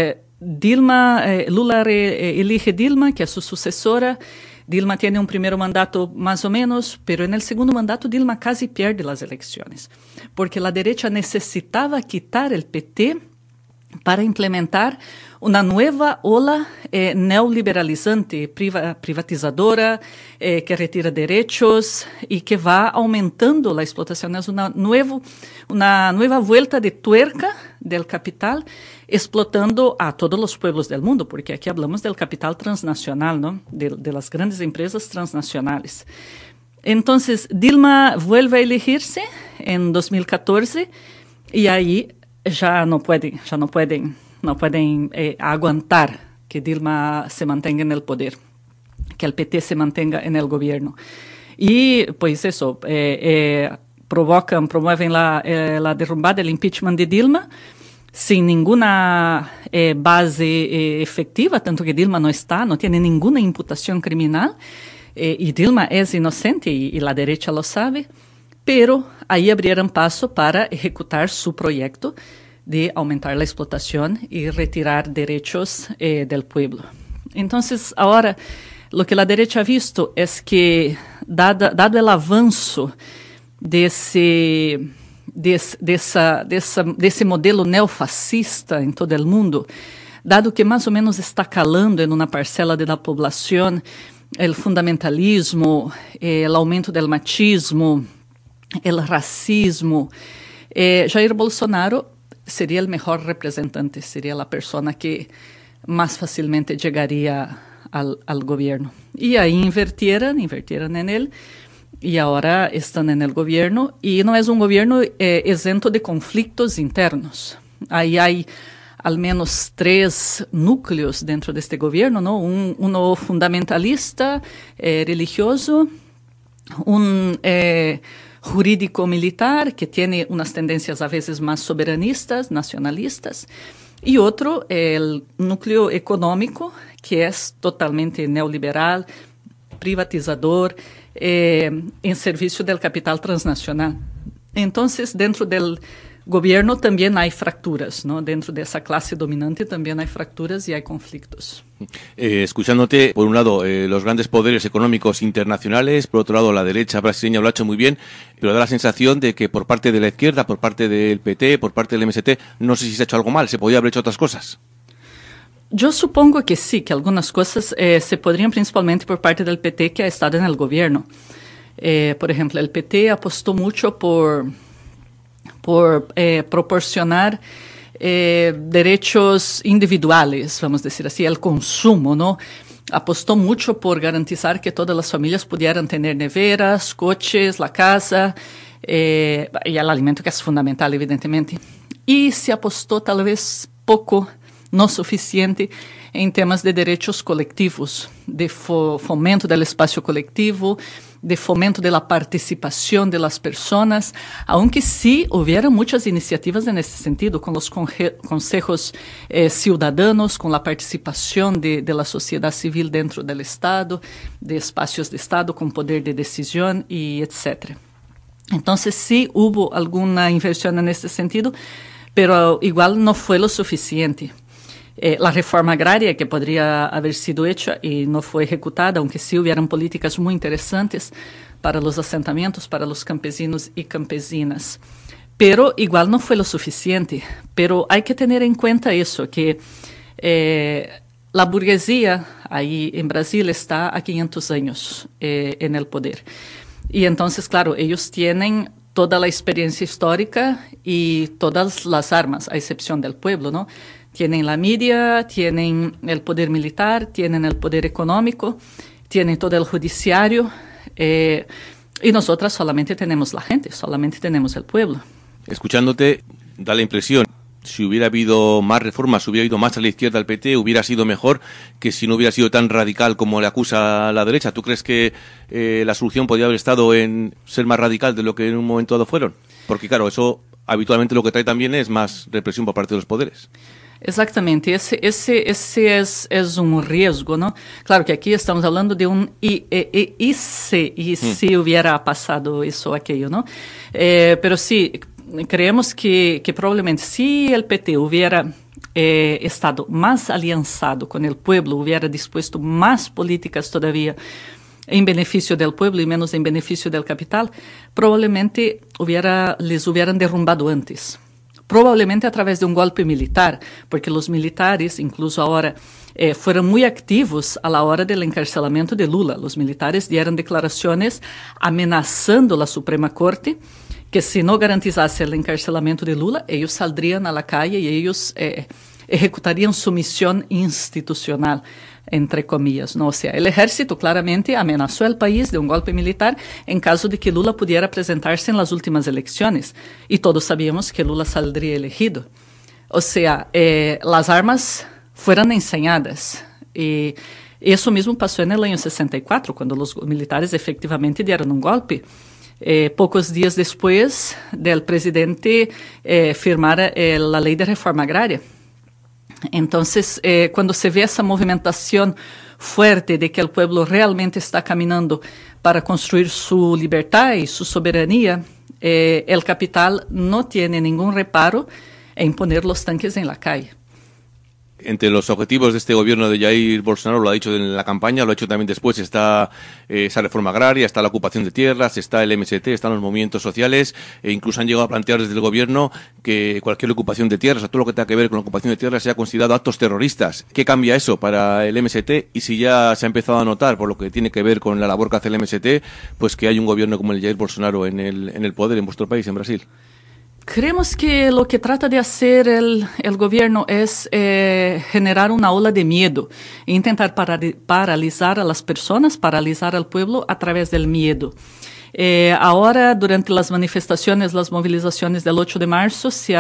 Lula elige Dilma, que es su sucesora. Dilma tiene un primer mandato más o menos, pero en el segundo mandato Dilma casi pierde las elecciones, porque la derecha necesitaba quitar el PT para implementar una nueva ola neoliberalizante, privatizadora, que retira derechos y que va aumentando la explotación. Es una nueva vuelta de tuerca del capital, explotando a todos los pueblos del mundo, porque aquí hablamos del capital transnacional, ¿no? De las grandes empresas transnacionales. Entonces, Dilma vuelve a elegirse en 2014 y ahí ya no pueden aguantar que Dilma se mantenga en el poder, que el PT se mantenga en el gobierno. Y pues eso, promueven la derrumbada, el impeachment de Dilma, sin ninguna base efectiva, tanto que Dilma no tiene ninguna imputación criminal, y Dilma es inocente y la derecha lo sabe, pero ahí abrieron paso para ejecutar su proyecto de aumentar la explotación y retirar derechos del pueblo. Entonces, ahora, lo que la derecha ha visto es que, dado el avanzo de esse modelo neofascista em todo o mundo, dado que mais ou menos está calando em uma parcela da população o fundamentalismo, o aumento do machismo, o racismo, Jair Bolsonaro seria o melhor representante, seria a pessoa que mais facilmente chegaria ao governo. E aí invertieron en él, y ahora están en el gobierno, y no es un gobierno exento de conflictos internos. Ahí hay al menos 3 núcleos dentro de este gobierno, ¿no? Uno fundamentalista, religioso, un jurídico-militar, que tiene unas tendencias a veces más soberanistas, nacionalistas, y otro, el núcleo económico, que es totalmente neoliberal, privatizador, em serviço do capital transnacional. Então, dentro do governo também há fracturas, ¿no? Dentro dessa classe dominante também há fracturas e há conflictos. Escuchándote, por un lado, los grandes poderes económicos internacionales, por otro lado, la derecha brasileña lo ha hecho muy bien, pero da la sensación de que por parte de la izquierda, por parte del PT, por parte del MST, no sé si se ha hecho algo mal, se podía haber hecho otras cosas. Yo supongo que sí, que algunas cosas se podrían principalmente por parte del PT que ha estado en el gobierno. Por ejemplo, el PT apostó mucho por proporcionar derechos individuales, vamos a decir así, el consumo, ¿no? Apostó mucho por garantizar que todas las familias pudieran tener neveras, coches, la casa, y el alimento, que es fundamental, evidentemente. Y se apostó tal vez poco, no suficiente, em temas de direitos coletivos, de fomento do espaço coletivo, de fomento da participação das pessoas, aunque sí hubiera muitas iniciativas nesse sentido, com os consejos ciudadanos, com a participação da sociedade civil dentro do Estado, de espaços de Estado com poder de decisão e etc. Então, sí hubo alguma inversión nesse sentido, pero igual não foi lo suficiente. La reforma agraria, que podría haber sido hecha y no fue ejecutada, aunque sí hubieran políticas muy interesantes para los asentamientos, para los campesinos y campesinas. Pero igual no fue lo suficiente. Pero hay que tener en cuenta eso, que la burguesía ahí en Brasil está a 500 años en el poder. Y entonces, claro, ellos tienen toda la experiencia histórica y todas las armas, a excepción del pueblo, ¿no? Tienen la media, tienen el poder militar, tienen el poder económico, tienen todo el judiciario, y nosotras solamente tenemos la gente, solamente tenemos el pueblo. Escuchándote, da la impresión, si hubiera habido más reformas, si hubiera ido más a la izquierda al PT, hubiera sido mejor que si no hubiera sido tan radical como le acusa la derecha. ¿Tú crees que la solución podría haber estado en ser más radical de lo que en un momento dado fueron? Porque claro, eso habitualmente lo que trae también es más represión por parte de los poderes. Exatamente, esse é um risco, não? Claro que aqui estamos falando de e se hubiera passado isso ou aquilo, não? Pero sí, creemos que provavelmente si el PT hubiera estado más alianzado con el pueblo, hubiera dispuesto más políticas todavía en beneficio del pueblo y menos en beneficio del capital, probablemente les hubieran derrumbado antes. Probablemente a través de un golpe militar, porque los militares, incluso ahora, fueron muy activos a la hora del encarcelamiento de Lula. Los militares dieron declaraciones amenazando la Suprema Corte, que si no garantizase el encarcelamiento de Lula, ellos saldrían a la calle y ellos ejecutarían su misión institucional, entre comillas, ¿no? O sea, el ejército claramente amenazó al país de un golpe militar en caso de que Lula pudiera presentarse en las últimas elecciones. Y todos sabíamos que Lula saldría elegido. O sea, las armas fueron enseñadas. Y eso mismo pasó en el año 64, cuando los militares efectivamente dieron un golpe. pocos días después del presidente firmar la ley de reforma agraria. Entonces, cuando se ve esa movimentación fuerte de que el pueblo realmente está caminando para construir su libertad y su soberanía, el capital no tiene ningún reparo en poner los tanques en la calle. Entre los objetivos de este gobierno de Jair Bolsonaro, lo ha dicho en la campaña, lo ha hecho también después, está esa reforma agraria, está la ocupación de tierras, está el MST, están los movimientos sociales, e incluso han llegado a plantear desde el gobierno que cualquier ocupación de tierras, o todo lo que tenga que ver con la ocupación de tierras, sea considerado actos terroristas. ¿Qué cambia eso para el MST? Y si ya se ha empezado a notar, por lo que tiene que ver con la labor que hace el MST, pues que hay un gobierno como el Jair Bolsonaro en el poder en vuestro país, en Brasil. Creemos que lo que trata de hacer el gobierno es generar una ola de miedo, intentar paralizar a las personas, paralizar al pueblo a través del miedo. Ahora, durante las manifestaciones, las movilizaciones del 8 de marzo, se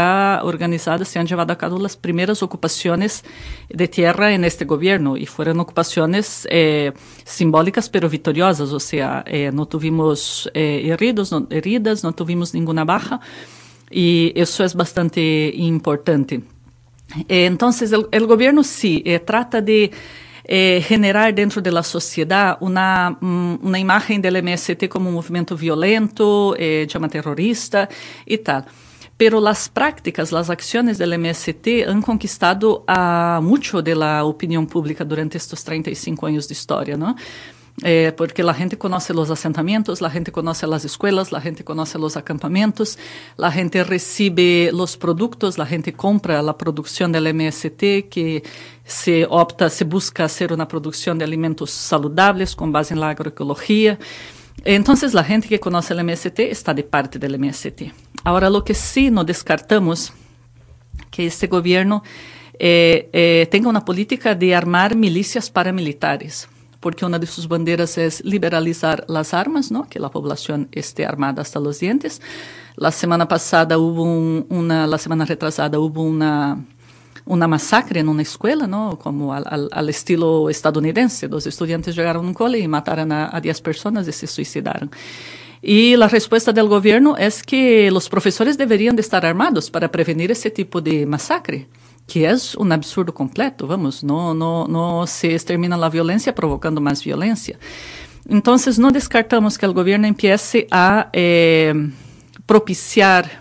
han llevado a cabo las primeras ocupaciones de tierra en este gobierno, y fueron ocupaciones simbólicas pero victoriosas, o sea, no tuvimos heridas, no tuvimos ninguna baja. Y eso es bastante importante. Entonces, el gobierno sí trata de generar dentro de la sociedad una imagen del MST como un movimiento violento, llama terrorista y tal. Pero las prácticas, las acciones del MST han conquistado a mucho de la opinión pública durante estos 35 años de historia, ¿no? Porque la gente conoce los asentamientos, la gente conoce las escuelas, la gente conoce los acampamentos, la gente recibe los productos, la gente compra la producción del MST, que se busca hacer una producción de alimentos saludables con base en la agroecología. Entonces, la gente que conoce el MST está de parte del MST. Ahora, lo que sí no descartamos, que este gobierno tenga una política de armar milicias paramilitares, porque una de sus banderas es liberalizar las armas, ¿no? Que la población esté armada hasta los dientes. La semana retrasada hubo una masacre en una escuela, ¿no? Como al estilo estadounidense. Los estudiantes llegaron a un cole y mataron a 10 personas y se suicidaron. Y la respuesta del gobierno es que los profesores deberían de estar armados para prevenir ese tipo de masacre, que es un absurdo completo, vamos, no se extermina la violencia provocando más violencia. Entonces, no descartamos que el gobierno empiece a propiciar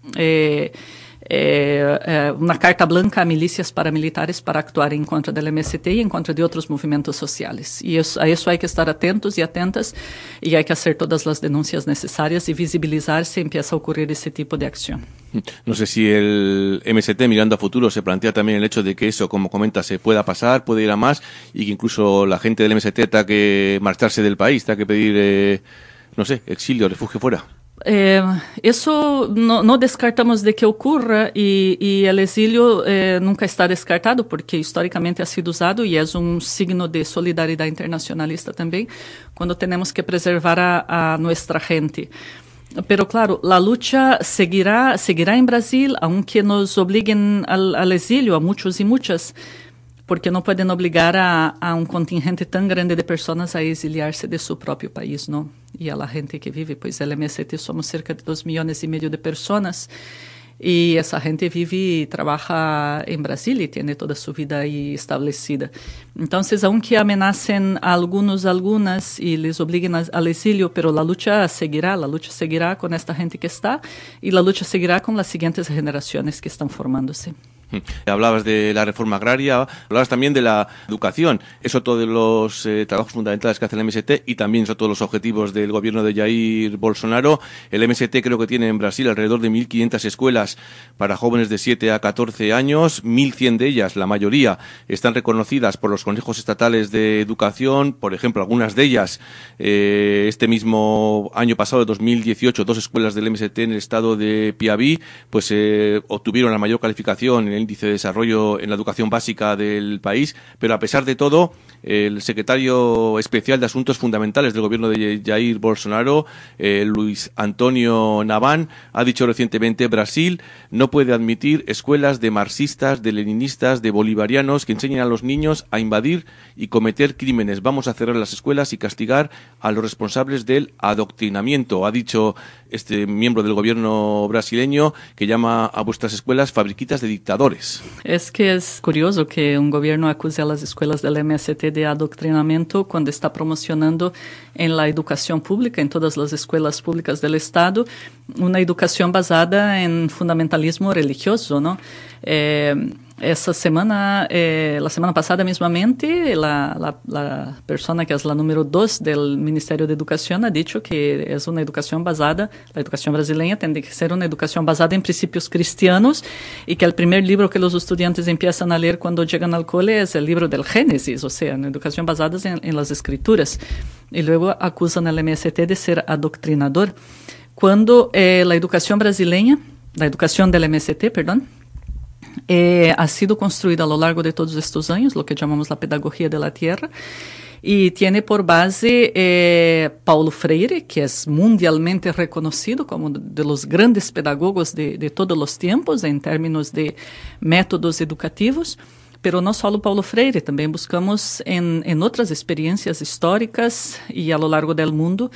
una carta blanca a milícias paramilitares para actuar en contra del MST y en contra de otros movimientos sociales. Y a eso hay que estar atentos y atentas, y hay que hacer todas las denuncias necesarias y visibilizar si empieza a ocurrir ese tipo de acción. No sé si el MST, mirando a futuro, se plantea también el hecho de que eso, como comenta, se pueda pasar, puede ir a más, y que incluso la gente del MST tenga que marcharse del país, tenga que pedir, exilio, refugio fuera. Eso no descartamos de que ocurra, y el exilio nunca está descartado, porque históricamente ha sido usado y es un signo de solidaridad internacionalista también, cuando tenemos que preservar a nuestra gente. Pero claro, la lucha seguirá en Brasil, aunque nos obliguen al exilio a muchos y muchas, porque no pueden obligar a un contingente tan grande de personas a exiliarse de su propio país, ¿no? Y a la gente que vive, pues el MST somos cerca de 2,5 millones de personas, y esa gente vive y trabaja en Brasil y tiene toda su vida ahí establecida. Entonces, aunque amenacen a algunas y les obliguen al exilio, pero la lucha seguirá con esta gente que está, y la lucha seguirá con las siguientes generaciones que están formándose. Hablabas de la reforma agraria, hablabas también de la educación. Es otro de los trabajos fundamentales que hace el MST, y también es otro de los objetivos del gobierno de Jair Bolsonaro. El MST creo que tiene en Brasil alrededor de 1.500 escuelas para jóvenes de 7 a 14 años. 1.100 de ellas, la mayoría, están reconocidas por los consejos estatales de educación. Por ejemplo, algunas de ellas, este mismo año pasado, de 2018, 2 escuelas del MST en el estado de Piauí, pues obtuvieron la mayor calificación el índice de desarrollo en la educación básica del país, pero a pesar de todo, el secretario especial de Asuntos Fundamentales del gobierno de Jair Bolsonaro, Luis Antonio Navan, ha dicho recientemente: Brasil no puede admitir escuelas de marxistas, de leninistas, de bolivarianos que enseñen a los niños a invadir y cometer crímenes. Vamos a cerrar las escuelas y castigar a los responsables del adoctrinamiento, ha dicho este miembro del gobierno brasileño, que llama a vuestras escuelas fabriquitas de dictadores. Es que es curioso que un gobierno acuse a las escuelas del MST de adoctrinamiento cuando está promocionando en la educación pública, en todas las escuelas públicas del Estado, una educación basada en fundamentalismo religioso, ¿no? Essa semana, la semana pasada mismamente, la persona que es la número 2 del Ministerio de Educación ha dicho que es una educación basada, la educación brasileña tiene que ser una educación basada en principios cristianos y que el primer libro que los estudiantes empiezan a leer cuando llegan al cole es el libro del Génesis, o sea, una educación basada en las escrituras. Y luego acusan al MST de ser adoctrinador, cuando la educación brasileña, la educación del MST, perdón, ha sido construida a lo largo de todos estos años, lo que llamamos la pedagogía de la tierra, y tiene por base Paulo Freire, que es mundialmente reconocido como de los grandes pedagogos de todos los tiempos en términos de métodos educativos. Pero no solo Paulo Freire, también buscamos en otras experiencias históricas y a lo largo del mundo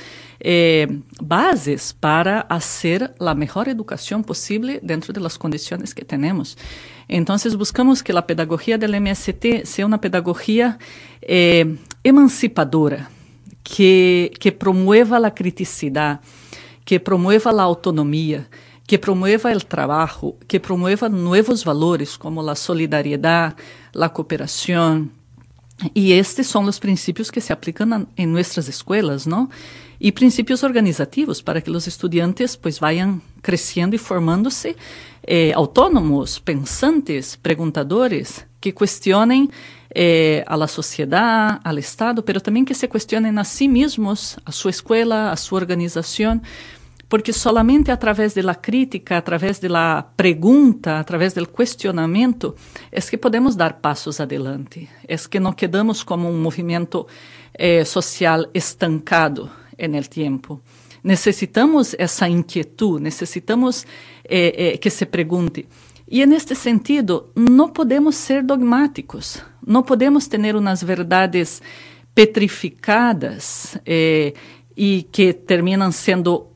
bases para hacer la mejor educación posible dentro de las condiciones que tenemos. Entonces buscamos que la pedagogía del MST sea una pedagogía emancipadora, que promueva la criticidad, que promueva la autonomía, que promueva el trabajo, que promueva nuevos valores como la solidaridad, la cooperación. Y estos son los principios que se aplican en nuestras escuelas, ¿no? Y principios organizativos para que los estudiantes pues vayan creciendo y formándose autónomos, pensantes, preguntadores, que cuestionen a la sociedad, al Estado, pero también que se cuestionen a sí mismos, a su escuela, a su organización, porque solamente a través de la crítica, a través de la pregunta, a través del cuestionamiento, es que podemos dar pasos adelante, es que no quedamos como un movimiento social estancado en el tiempo. Necesitamos esa inquietud, necesitamos que se pregunte. Y en este sentido, no podemos ser dogmáticos, no podemos tener unas verdades petrificadas y que terminan siendo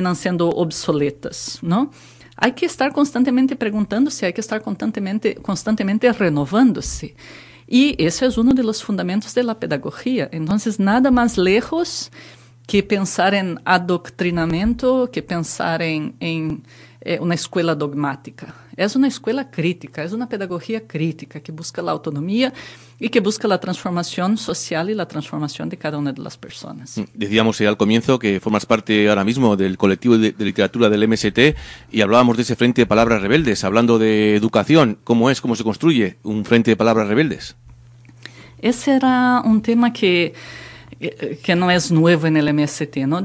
obsoletas, ¿no? Hay que estar constantemente preguntándose, hay que estar constantemente renovándose. Y ese es uno de los fundamentos de la pedagogía. Entonces, nada más lejos que pensar en adoctrinamiento, que pensar en una escuela dogmática. Es una escuela crítica, es una pedagogía crítica que busca la autonomía y que busca la transformación social y la transformación de cada una de las personas. Decíamos al comienzo que formas parte ahora mismo del colectivo de literatura del MST y hablábamos de ese Frente de Palabras Rebeldes, hablando de educación. ¿Cómo se construye un Frente de Palabras Rebeldes? Ese era un tema que no es nuevo en el MST, ¿no?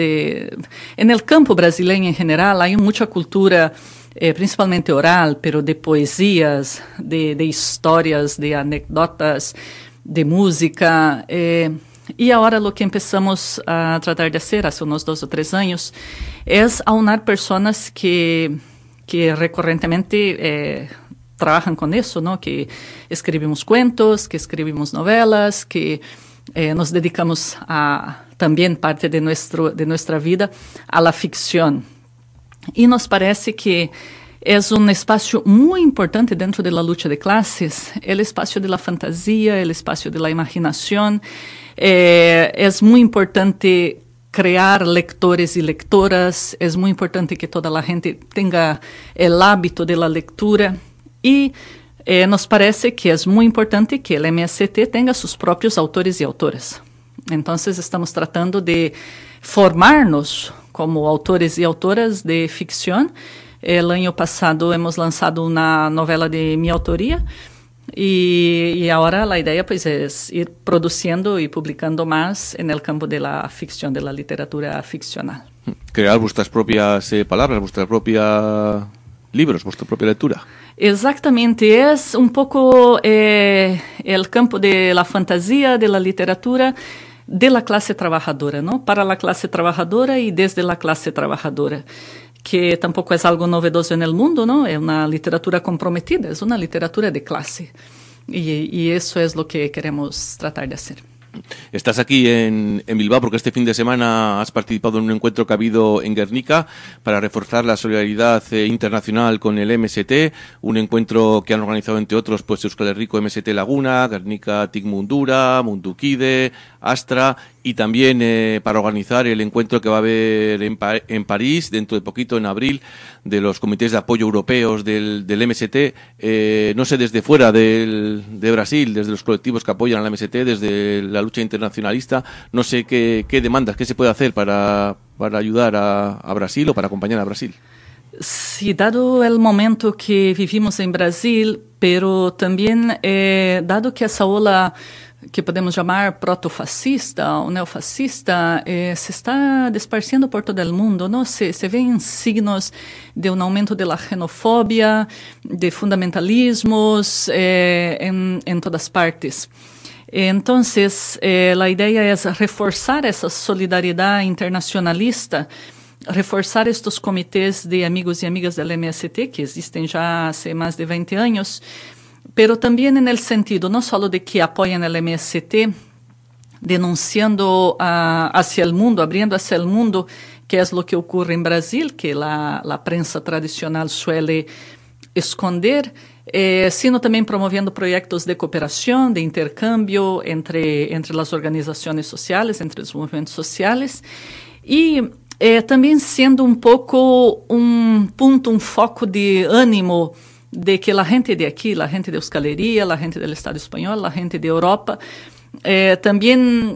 En el campo brasileño en general hay mucha cultura, principalmente oral, pero de poesías, de historias, de anécdotas, de música. Y ahora lo que empezamos a tratar de hacer hace unos 2 o 3 años es aunar personas que recurrentemente trabajan con eso, ¿no? Que escribimos cuentos, que escribimos novelas, que nos dedicamos también parte de nuestra vida a la ficción. Y nos parece que es un espacio muy importante dentro de la lucha de clases, el espacio de la fantasía, el espacio de la imaginación. Es muy importante crear lectores y lectoras, es muy importante que toda la gente tenga el hábito de la lectura y nos parece que es muy importante que el MST tenga sus propios autores y autoras. Entonces estamos tratando de formarnos como autores y autoras de ficción. El año pasado hemos lanzado una novela de mi autoría y ahora la idea pues es ir produciendo y publicando más en el campo de la ficción, de la literatura ficcional. Crear vuestras propias palabras, vuestra propia libros, vuestra propia lectura. Exactamente, es un poco el campo de la fantasía, de la literatura, de la clase trabajadora, ¿no? Para la clase trabajadora y desde la clase trabajadora, que tampoco es algo novedoso en el mundo, ¿no? Es una literatura comprometida, es una literatura de clase. Y eso es lo que queremos tratar de hacer. Estás aquí en Bilbao porque este fin de semana has participado en un encuentro que ha habido en Guernica para reforzar la solidaridad internacional con el MST, un encuentro que han organizado entre otros pues Euskal Herriko MST Laguna, Guernica TIC Mundura, Mundukide, Astra, y también para organizar el encuentro que va a haber en París dentro de poquito, en abril, de los comités de apoyo europeos del MST, no sé, desde fuera de Brasil, desde los colectivos que apoyan al MST, desde la lucha internacionalista, no sé qué demandas, qué se puede hacer para ayudar a Brasil o para acompañar a Brasil. Sí, dado el momento que vivimos en Brasil, pero también dado que esa ola que podemos llamar protofascista o neofascista, se está desparciendo por todo el mundo, ¿no? Se ven signos de un aumento de la xenofobia, de fundamentalismos en todas partes. Entonces, la idea es reforzar esa solidaridad internacionalista, reforzar estos comités de amigos y amigas del MST, que existen ya hace más de 20 años, pero también en el sentido no solo de que apoyan el MST, denunciando hacia el mundo, abriendo hacia el mundo, que es lo que ocurre en Brasil, que la prensa tradicional suele esconder, sino también promoviendo proyectos de cooperación, de intercambio entre las organizaciones sociales, entre los movimientos sociales, y también siendo un poco un punto, un foco de ánimo de que la gente de aquí, la gente de Euskal Herria, la gente del Estado español, la gente de Europa, también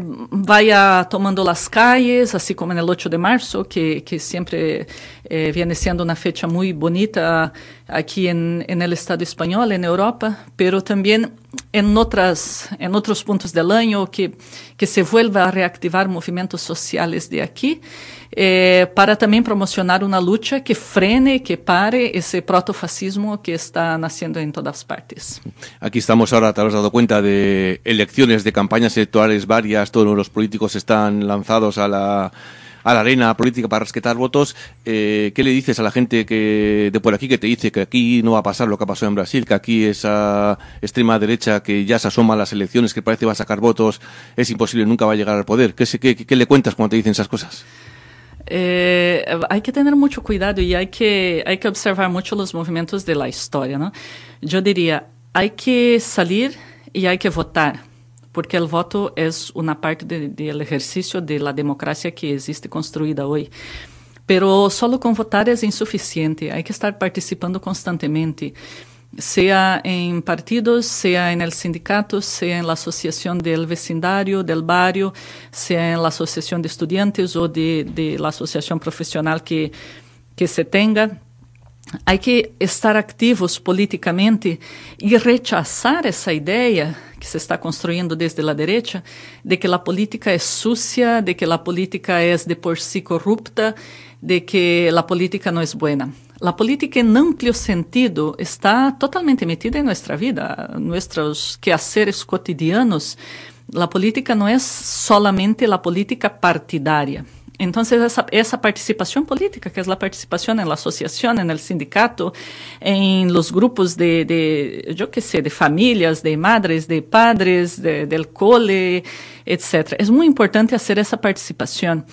vaya tomando las calles, así como en el 8 de marzo, que siempre viene siendo una fecha muy bonita aquí en el Estado español, en Europa, pero también en otros puntos del año que se vuelva a reactivar movimientos sociales de aquí, para también promocionar una lucha que frene, que pare ese protofascismo que está naciendo en todas partes. Aquí estamos ahora, te has dado cuenta, de elecciones, de campañas electorales varias, todos los políticos están lanzados a la arena política para rescatar votos. ¿Qué le dices a la gente de por aquí que te dice que aquí no va a pasar lo que ha pasado en Brasil, que aquí esa extrema derecha que ya se asoma a las elecciones, que parece va a sacar votos, es imposible, nunca va a llegar al poder? ¿Qué le cuentas cuando te dicen esas cosas? Hay que tener mucho cuidado y hay que observar mucho los movimientos de la historia, ¿no? Yo diría, hay que salir y hay que votar, porque el voto es una parte del ejercicio de la democracia que existe construida hoy. Pero solo con votar es insuficiente, hay que estar participando constantemente, sea en partidos, sea en el sindicato, sea en la asociación del vecindario, del barrio, sea en la asociación de estudiantes o de la asociación profesional que se tenga. Hay que estar activos políticamente y rechazar esa idea que se está construyendo desde la derecha de que la política es sucia, de que la política es de por sí corrupta, de que la política no es buena. La política en amplio sentido está totalmente metida en nuestra vida, nuestros quehaceres cotidianos. La política no es solamente la política partidaria. Entonces, esa participación política, que es la participación en la asociación, en el sindicato, en los grupos de familias, de madres, de padres, del cole, etc. Es muy importante hacer esa participación.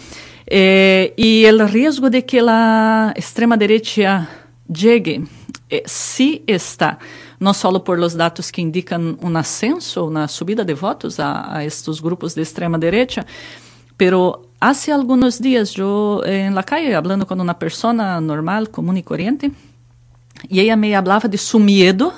Y el riesgo de que la extrema derecha llegue, sí está, no solo por los datos que indican un ascenso, una subida de votos a estos grupos de extrema derecha, pero hace algunos días yo en la calle hablando con una persona normal, común y corriente, y ella me hablaba de su miedo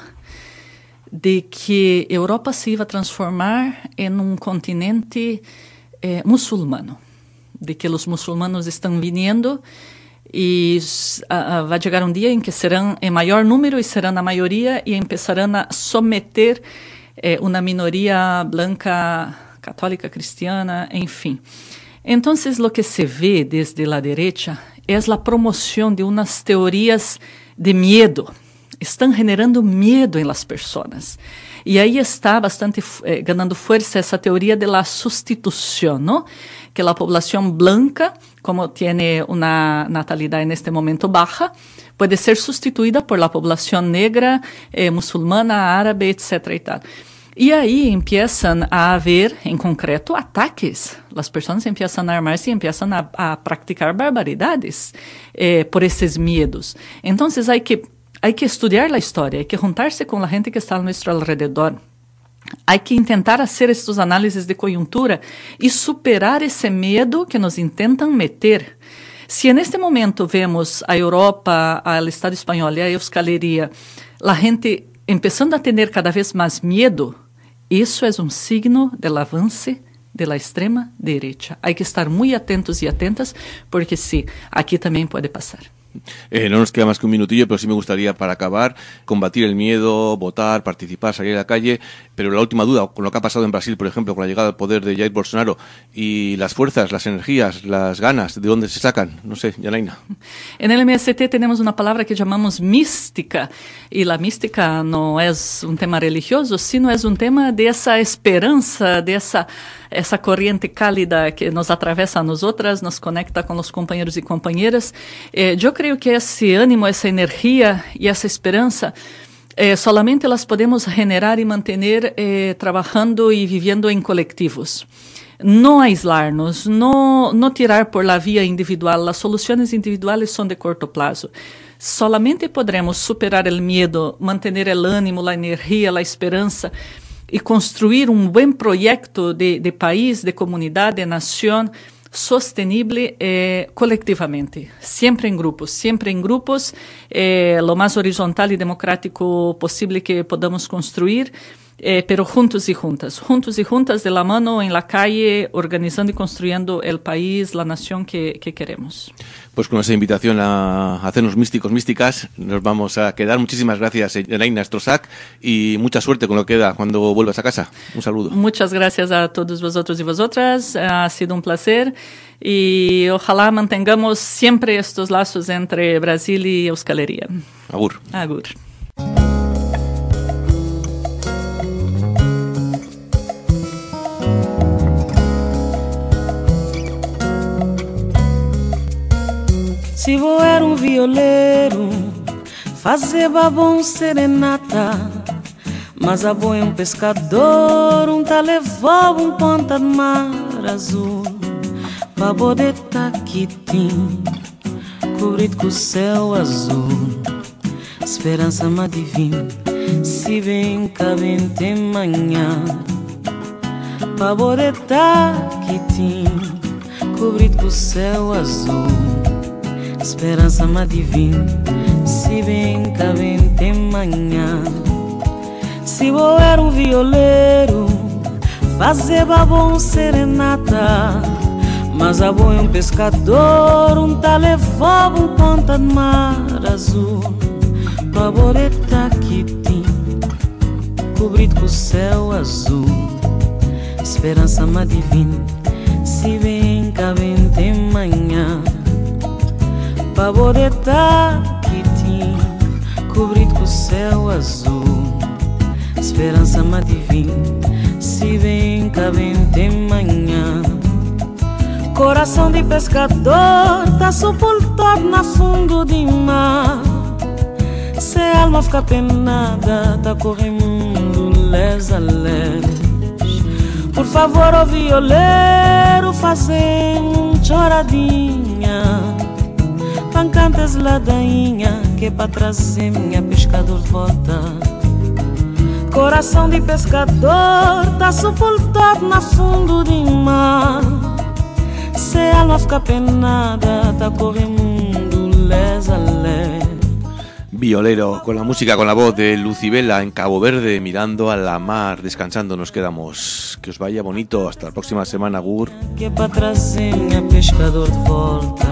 de que Europa se iba a transformar en un continente musulmano, de que los musulmanos están viniendo y va a llegar un día en que serán en mayor número y serán la mayoría y empezarán a someter una minoría blanca, católica, cristiana, en fin. Entonces, lo que se ve desde la derecha es la promoción de unas teorías de miedo. Estão generando medo em las personas. E aí está bastante ganhando força essa teoria de la sustitución, ¿no? Que a população blanca, como tiene una natalidad en este momento baja, puede ser sustituída por la población negra, musulmana, árabe, etc. y tal. E aí empiezan a haver, em concreto, ataques. As pessoas empiezan a armar-se e empiezan a praticar barbaridades por esses medos. Então, hay que estudiar la historia, hay que juntarse con la gente que está a nuestro alrededor. Hay que intentar hacer estos análisis de coyuntura y superar ese miedo que nos intentan meter. Si en este momento vemos a Europa, al Estado español y a Euskalería, la gente empezando a tener cada vez más miedo, eso es un signo del avance de la extrema derecha. Hay que estar muy atentos y atentas porque sí, aquí también puede pasar. No nos queda más que un minutillo, pero sí me gustaría, para acabar, combatir el miedo, votar, participar, salir a la calle. Pero la última duda, con lo que ha pasado en Brasil, por ejemplo, con la llegada al poder de Jair Bolsonaro, y las fuerzas, las energías, las ganas, ¿de dónde se sacan? No sé, Yanaina. En el MST tenemos una palabra que llamamos mística, y la mística no es un tema religioso, sino es un tema de esa esperanza, de essa corrente cálida que nos atravessa a nosotras, nos conecta com os companheiros e companheiras. Eu creio que esse ânimo, essa energia e essa esperança solamente las podemos generar e manter trabalhando e vivendo em coletivos. Não aislar-nos, não tirar por la via individual. As soluções individuais são de corto prazo. Solamente podremos superar o medo, manter o ânimo, a energia, a esperança e construir um bom projeto de país, de comunidade, de nação sostenible colectivamente, sempre em grupos, lo mais horizontal e democrático possível que podamos construir, pero juntos y juntas de la mano en la calle, organizando y construyendo el país, la nación que queremos. Pues con esa invitación a hacernos místicos, místicas, nos vamos a quedar. Muchísimas gracias, Yanaina Strosak, y mucha suerte con lo que queda cuando vuelvas a casa. Un saludo. Muchas gracias a todos vosotros y vosotras. Ha sido un placer y ojalá mantengamos siempre estos lazos entre Brasil y Euskalería. Agur. Agur. Se vou era um violeiro, fazer babão serenata, mas a boa é um pescador, tá levou ponta de mar azul, babo de taquitim, cobrido com o céu azul, esperança me divina, se vem cá bem tem manhã, babo de taquitim, cobrido com o céu azul. Esperança me divina, se bem cá bem tem manhã. Se eu era um violeiro, fazer babão serenata, mas a boa é um pescador, tá levando ponta de mar azul, baboreta que tem, cobrido com o céu azul. Esperança me divina, se bem cá bem tem manhã. Baboreta que tinha, cobrido com o céu azul. Esperança me divina, se bem cá bem tem manhã. Coração de pescador, tá sepultado na fundo de mar. Se a alma fica penada, tá correndo les a les. Por favor, ó violeiro, fazer choradinha. Pancantas ladainha, que pra trazer minha pescador de volta. Coração de pescador, tá sepultado na fundo de mar. Se a alma fica penada, tá correndo les a les. Violero, con la música, con la voz de Lucibela en Cabo Verde, mirando a la mar, descansando nos quedamos. Que os vaya bonito, hasta la próxima semana, Gur. Que pra trazer minha pescador de volta.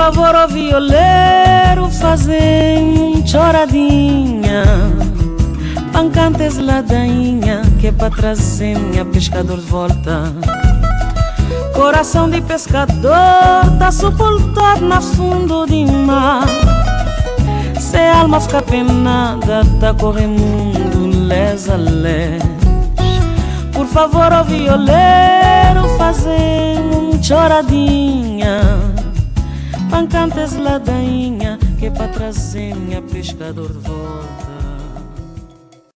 favor, ó violeiro, fazem choradinha, pancantes ladainha, que é pra trazer minha pescador de volta. Coração de pescador tá sepultado na fundo de mar. Se a alma fica penada, tá correndo les a les. Por favor, ó violeiro, fazem choradinha, pancantes ladainha, que é pra trazer minha pescador de volta.